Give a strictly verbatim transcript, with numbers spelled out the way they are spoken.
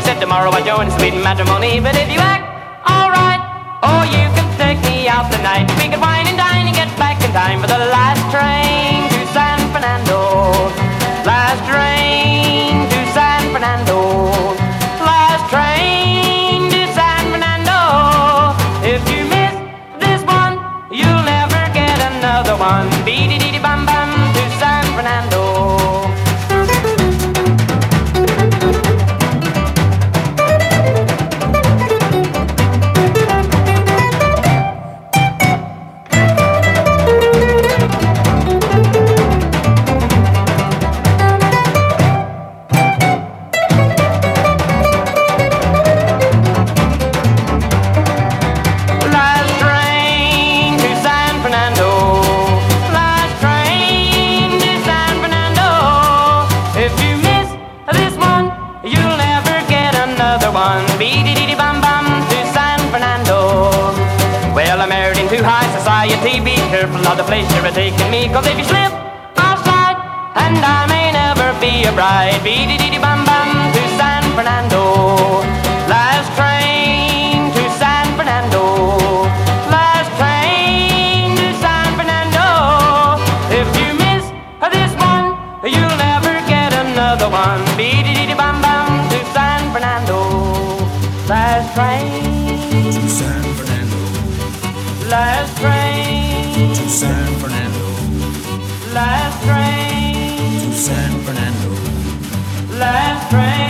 She said tomorrow I join sweet matrimony. But if you act alright, oh, you can take me out tonight. We can wine and dine and get back in time for the last train to San Fernando. Last train to San Fernando. Last train to San Fernando. If you miss this one, you'll never get another one. Bee-dee-dee-dee-bum-bum to San Fernando. Be careful of the place you're taking me, 'cause if you slip, I'll slide, and I may never be a bride. Bee-dee-dee-dee-bum-bum to San Fernando. Last train to San Fernando. Last train to San Fernando. If you miss this one, you'll never get another one. Bee-dee-dee-dee-bum-bum to San Fernando. Last train to San Fernando. Last train to San Fernando. Last train to San Fernando. Last train